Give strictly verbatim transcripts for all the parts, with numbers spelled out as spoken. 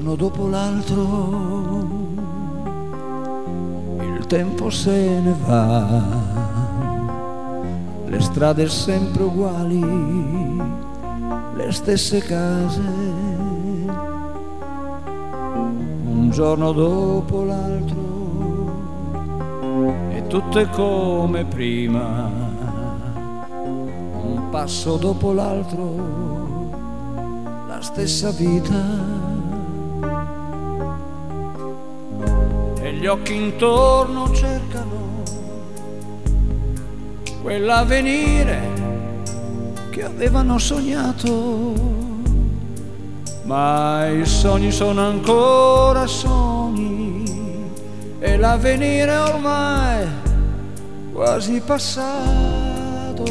giorno dopo l'altro il tempo se ne va, le strade sempre uguali, le stesse case, un giorno dopo l'altro e tutto è come prima, un passo dopo l'altro, la stessa vita. E gli occhi intorno cercano quell'avvenire che avevano sognato, ma i sogni sono ancora sogni e l'avvenire ormai quasi passato.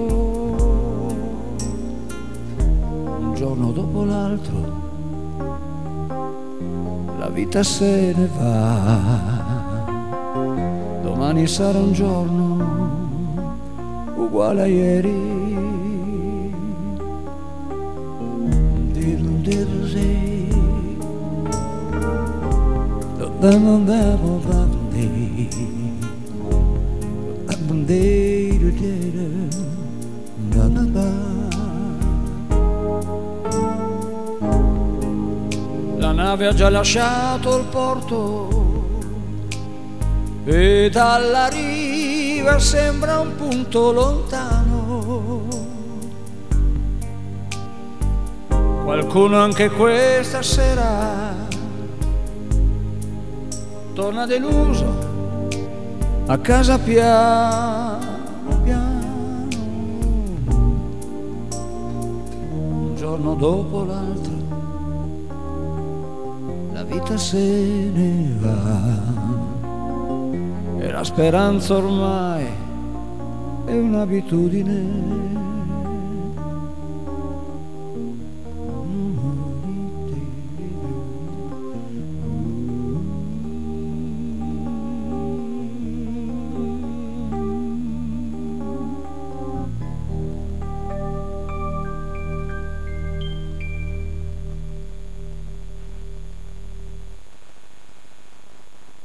Un giorno dopo l'altro la vita se ne va, domani sarà un giorno uguale a ieri. La nave ha già lasciato il porto e dalla riva sembra un punto lontano. Qualcuno anche questa sera torna deluso a casa piano piano, un giorno dopo l'altro la vita se ne va e la speranza ormai è un'abitudine.